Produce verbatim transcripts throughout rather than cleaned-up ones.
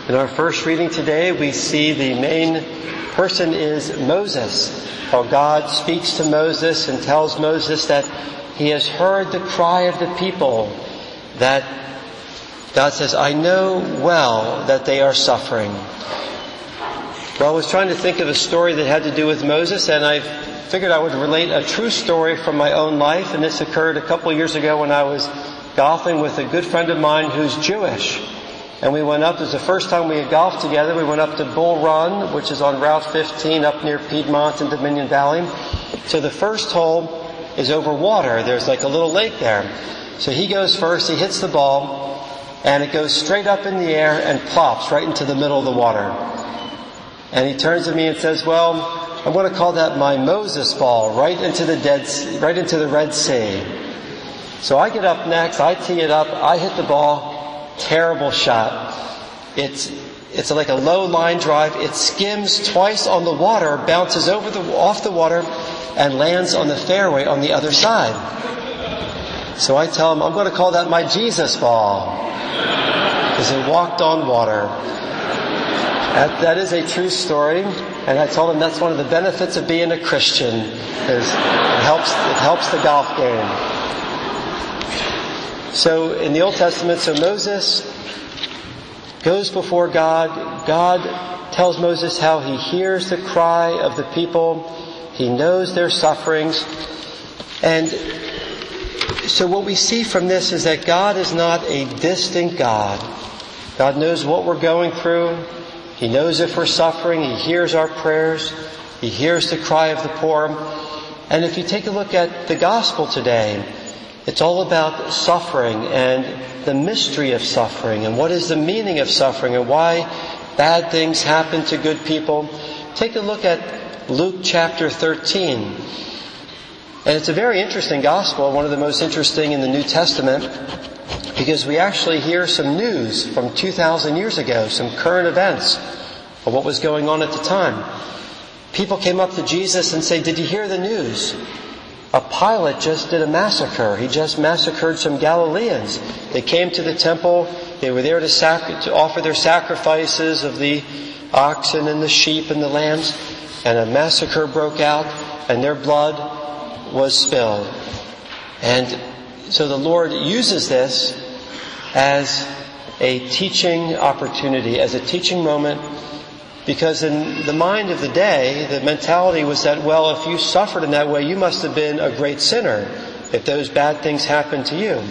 In our first reading today, we see the main person is Moses. How God speaks to Moses and tells Moses that he has heard the cry of the people, that God says, I know well that they are suffering. Well, I was trying to think of a story that had to do with Moses, and I figured I would relate a true story from my own life, and this occurred a couple of years ago when I was golfing with a good friend of mine who's Jewish. And we went up, it was the first time we had golfed together, we went up to Bull Run, which is on Route fifteen up near Piedmont and Dominion Valley. So the first hole is over water, there's like a little lake there. So he goes first, he hits the ball, and it goes straight up in the air and plops right into the middle of the water. And he turns to me and says, well, I'm going to call that my Moses ball, right into the dead, right into the Red Sea. So I get up next, I tee it up, I hit the ball, terrible shot. It's it's like a low line drive. It skims twice on the water, bounces over the off the water, and lands on the fairway on the other side. So I tell him, I'm going to call that my Jesus ball, because it walked on water. That, that is a true story, and I told him that's one of the benefits of being a Christian, is it helps it helps the golf game. So in the Old Testament, so Moses goes before God. God tells Moses how he hears the cry of the people. He knows their sufferings. And so what we see from this is that God is not a distant God. God knows what we're going through. He knows if we're suffering. He hears our prayers. He hears the cry of the poor. And if you take a look at the gospel today, it's all about suffering and the mystery of suffering and what is the meaning of suffering and why bad things happen to good people. Take a look at Luke chapter thirteen. And it's a very interesting gospel, one of the most interesting in the New Testament, because we actually hear some news from two thousand years ago, some current events of what was going on at the time. People came up to Jesus and say, did you hear the news? A Pilate just did a massacre. He just massacred some Galileans. They came to the temple. They were there to, sac- to offer their sacrifices of the oxen and the sheep and the lambs. And a massacre broke out, and their blood was spilled. And so the Lord uses this as a teaching opportunity, as a teaching moment, because in the mind of the day, the mentality was that, well, if you suffered in that way, you must have been a great sinner if those bad things happened to you.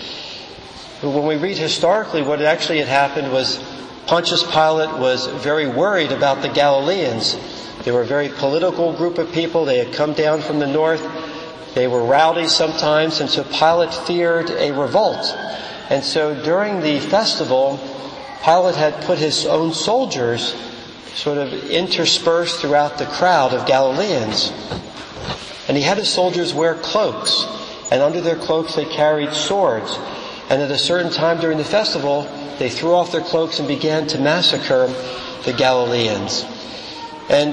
But when we read historically, what actually had happened was Pontius Pilate was very worried about the Galileans. They were a very political group of people. They had come down from the north. They were rowdy sometimes, and so Pilate feared a revolt. And so during the festival, Pilate had put his own soldiers sort of interspersed throughout the crowd of Galileans. And he had his soldiers wear cloaks, and under their cloaks they carried swords. And at a certain time during the festival, they threw off their cloaks and began to massacre the Galileans. And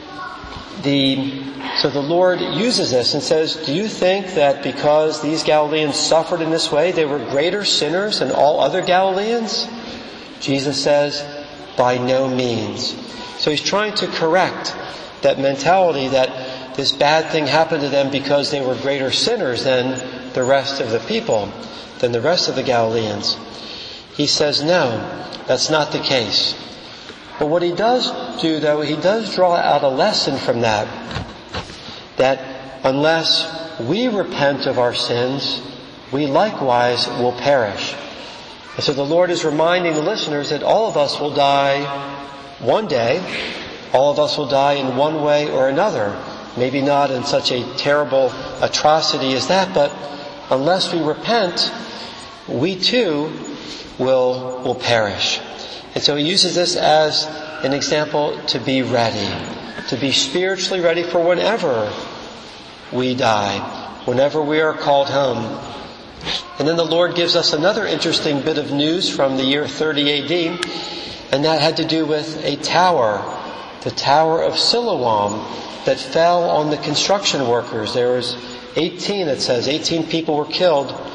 the so the Lord uses this and says, do you think that because these Galileans suffered in this way, they were greater sinners than all other Galileans? Jesus says, by no means. So he's trying to correct that mentality that this bad thing happened to them because they were greater sinners than the rest of the people, than the rest of the Galileans. He says, no, that's not the case. But what he does do, though, he does draw out a lesson from that, that unless we repent of our sins, we likewise will perish. And so the Lord is reminding the listeners that all of us will die one day. All of us will die in one way or another. Maybe not in such a terrible atrocity as that, but unless we repent, we too will, will perish. And so he uses this as an example to be ready, to be spiritually ready for whenever we die, whenever we are called home. And then the Lord gives us another interesting bit of news from the year thirty A D, and that had to do with a tower, the Tower of Siloam, that fell on the construction workers. There was eighteen, it says, eighteen people were killed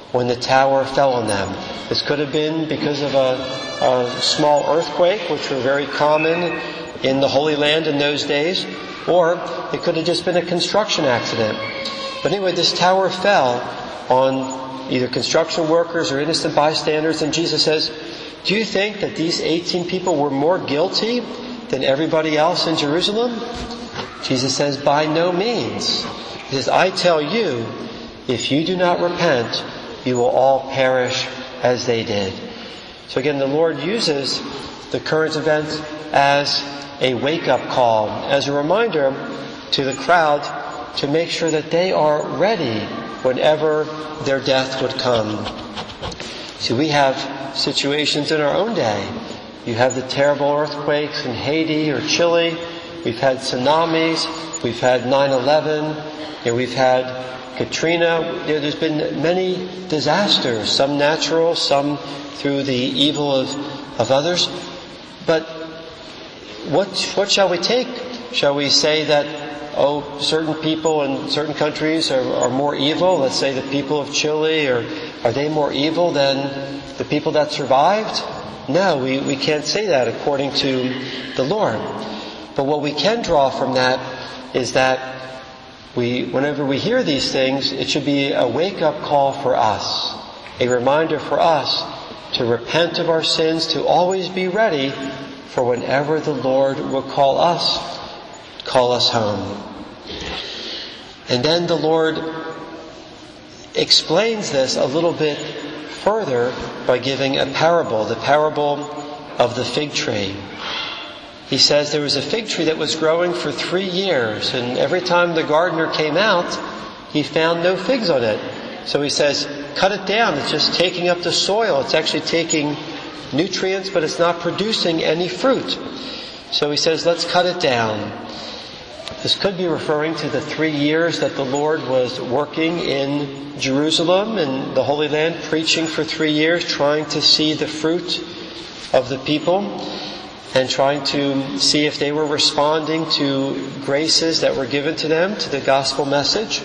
when the tower fell on them. This could have been because of a, a small earthquake, which were very common in the Holy Land in those days, or it could have just been a construction accident. But anyway, this tower fell on either construction workers or innocent bystanders, and Jesus says, do you think that these eighteen people were more guilty than everybody else in Jerusalem? Jesus says, by no means. He says, I tell you, if you do not repent, you will all perish as they did. So again, the Lord uses the current events as a wake-up call, as a reminder to the crowd to make sure that they are ready whenever their death would come. See, we have situations in our own day. You have the terrible earthquakes in Haiti or Chile. We've had tsunamis. We've had nine eleven. You know, we've had Katrina. You know, there's been many disasters, some natural, some through the evil of, of others. But what what shall we take? Shall we say that, oh, certain people in certain countries are, are more evil? Let's say the people of Chile, or are they more evil than the people that survived? No, we, we can't say that according to the Lord. But what we can draw from that is that we, whenever we hear these things, it should be a wake-up call for us, a reminder for us to repent of our sins, to always be ready for whenever the Lord will call us, call us home. And then the Lord explains this a little bit further by giving a parable, the parable of the fig tree. He says there was a fig tree that was growing for three years, and every time the gardener came out, he found no figs on it. So he says, cut it down. It's just taking up the soil. It's actually taking nutrients, but it's not producing any fruit. So he says, let's cut it down. This could be referring to the three years that the Lord was working in Jerusalem and the Holy Land, preaching for three years, trying to see the fruit of the people and trying to see if they were responding to graces that were given to them, to the gospel message.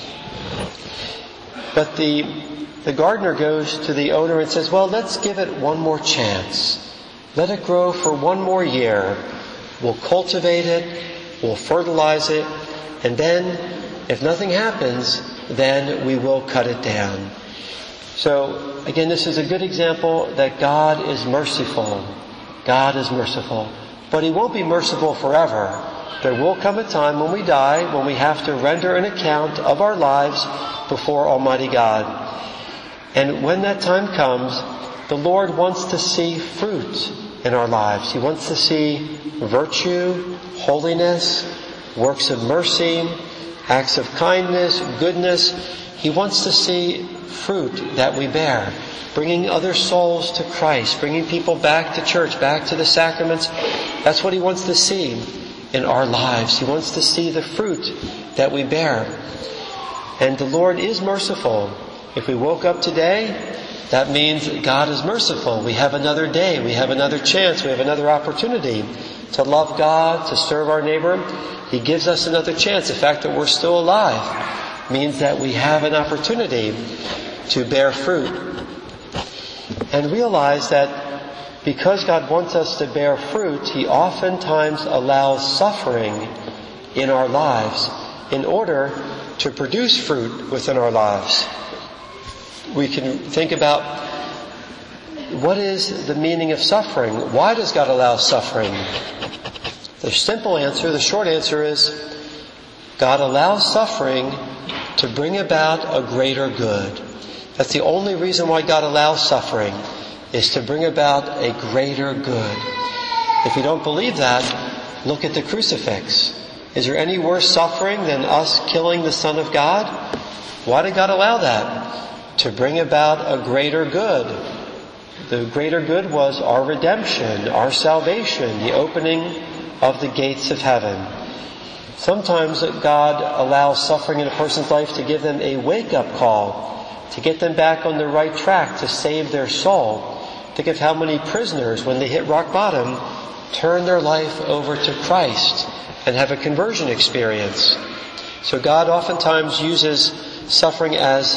But the the gardener goes to the owner and says, well, let's give it one more chance. Let it grow for one more year. We'll cultivate it, we'll fertilize it, and then if nothing happens, then we will cut it down. So again, this is a good example that God is merciful. God is merciful. But He won't be merciful forever. There will come a time when we die, when we have to render an account of our lives before Almighty God. And when that time comes, the Lord wants to see fruit in our lives. He wants to see virtue, holiness, works of mercy, acts of kindness, goodness. He wants to see fruit that we bear, bringing other souls to Christ, bringing people back to church, back to the sacraments. That's what He wants to see in our lives. He wants to see the fruit that we bear. And the Lord is merciful. If we woke up today, that means God is merciful. We have another day. We have another chance. We have another opportunity to love God, to serve our neighbor. He gives us another chance. The fact that we're still alive means that we have an opportunity to bear fruit. And realize that because God wants us to bear fruit, He oftentimes allows suffering in our lives in order to produce fruit within our lives. We can think about what is the meaning of suffering? Why does God allow suffering? The simple answer, the short answer is God allows suffering to bring about a greater good. That's the only reason why God allows suffering, is to bring about a greater good. If you don't believe that, look at the crucifix. Is there any worse suffering than us killing the Son of God? Why did God allow that? To bring about a greater good. The greater good was our redemption, our salvation, the opening of the gates of heaven. Sometimes God allows suffering in a person's life to give them a wake-up call, to get them back on the right track, to save their soul. Think of how many prisoners, when they hit rock bottom, turn their life over to Christ and have a conversion experience. So God oftentimes uses suffering as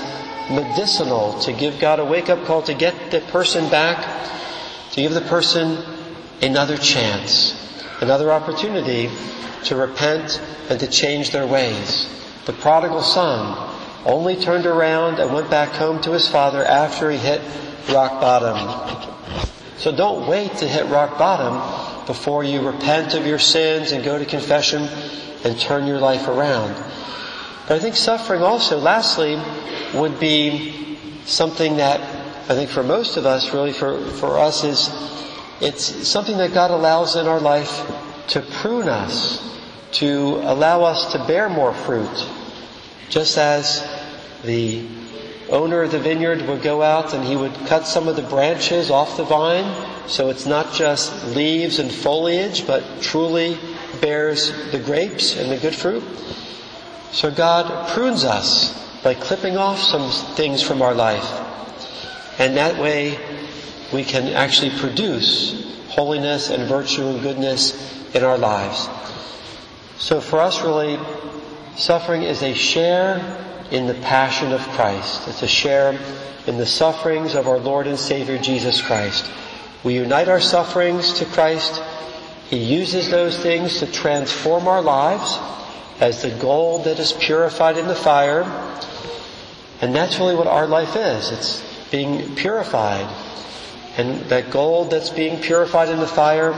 medicinal, to give God a wake-up call, to get the person back, to give the person another chance, another opportunity to repent and to change their ways. The prodigal son only turned around and went back home to his father after he hit rock bottom. So don't wait to hit rock bottom before you repent of your sins and go to confession and turn your life around. But I think suffering also, lastly, would be something that I think for most of us, really for, for us, is it's something that God allows in our life to prune us, to allow us to bear more fruit. Just as the owner of the vineyard would go out and he would cut some of the branches off the vine, so it's not just leaves and foliage, but truly bears the grapes and the good fruit. So God prunes us by clipping off some things from our life. And that way we can actually produce holiness and virtue and goodness in our lives. So for us, really, suffering is a share in the passion of Christ. It's a share in the sufferings of our Lord and Savior Jesus Christ. We unite our sufferings to Christ. He uses those things to transform our lives as the gold that is purified in the fire. And that's really what our life is. It's being purified. And that gold that's being purified in the fire,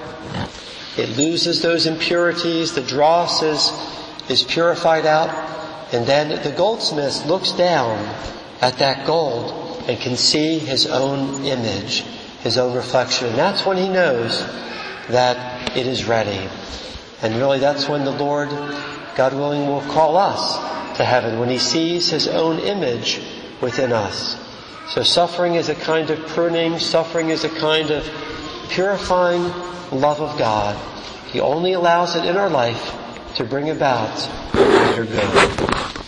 it loses those impurities. The dross is, is purified out. And then the goldsmith looks down at that gold and can see his own image, his own reflection. And that's when he knows that it is ready. And really that's when the Lord, God willing, will call us to heaven, when he sees his own image within us. So suffering is a kind of pruning. Suffering is a kind of purifying love of God. He only allows it in our life to bring about greater good.